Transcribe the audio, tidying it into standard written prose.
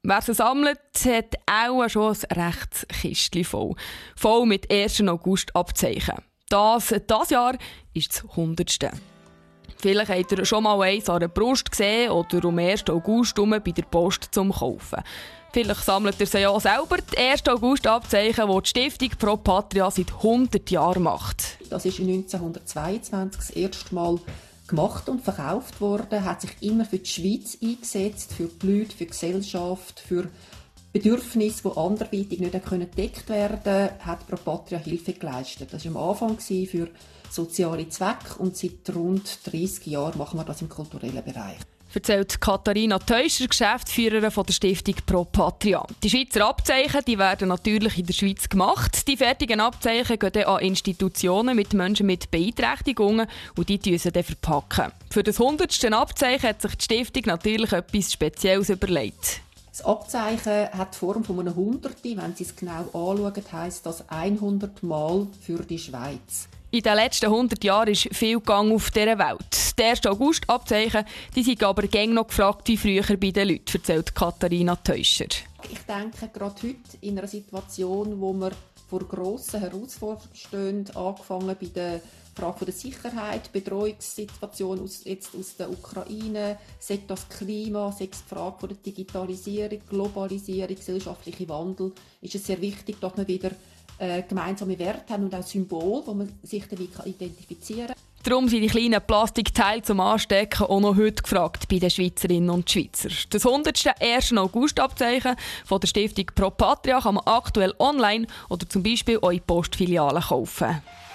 Wer sie sammelt, hat auch schon ein rechtes Kistchen voll. Voll mit 1. August Abzeichen. Das Jahr ist das 100. Vielleicht habt ihr schon mal eins an der Brust gesehen oder am 1. August bei der Post zum Kaufen. Vielleicht sammelt ihr sie ja selber. Die 1. August-Abzeichen, die die Stiftung Pro Patria seit 100 Jahren macht. Das ist 1922 das erste Mal gemacht und verkauft worden, hat sich immer für die Schweiz eingesetzt, für die Leute, für die Gesellschaft, für Bedürfnisse, die anderweitig nicht gedeckt werden konnten, hat Pro Patria Hilfe geleistet. Das war am Anfang für soziale Zwecke und seit rund 30 Jahren machen wir das im kulturellen Bereich. Erzählt Katharina Teuscher, Geschäftsführerin der Stiftung Pro Patria. Die Schweizer Abzeichen die werden natürlich in der Schweiz gemacht. Die fertigen Abzeichen gehen dann an Institutionen mit Menschen mit Beeinträchtigungen und die verpacken sie verpacken. Für das 100. Abzeichen hat sich die Stiftung natürlich etwas Spezielles überlegt. Das Abzeichen hat die Form von einem Hunderti. Wenn Sie es genau anschauen, heisst das 100 Mal für die Schweiz. In den letzten 100 Jahren ist viel gegangen auf dieser Welt. Die 1. August-Abzeichen sind aber gäng noch gefragt wie früher bei den Leuten, erzählt Katharina Teuscher. Ich denke, gerade heute in einer Situation, wo wir vor grossen Herausforderungen stehen, angefangen bei der Frage der Sicherheit, Bedrohungssituation aus der Ukraine, sei das Klima, sei es die Frage der Digitalisierung, Globalisierung, gesellschaftlicher Wandel, ist es sehr wichtig, dass wir wieder gemeinsame Werte haben und auch Symbole, wo man sich dabei identifizieren kann. Darum sind die kleinen Plastikteile zum Anstecken auch noch heute gefragt bei den Schweizerinnen und Schweizer. Das 100. 1. August-Abzeichen von der Stiftung Pro Patria kann man aktuell online oder zum Beispiel auch in Postfilialen kaufen.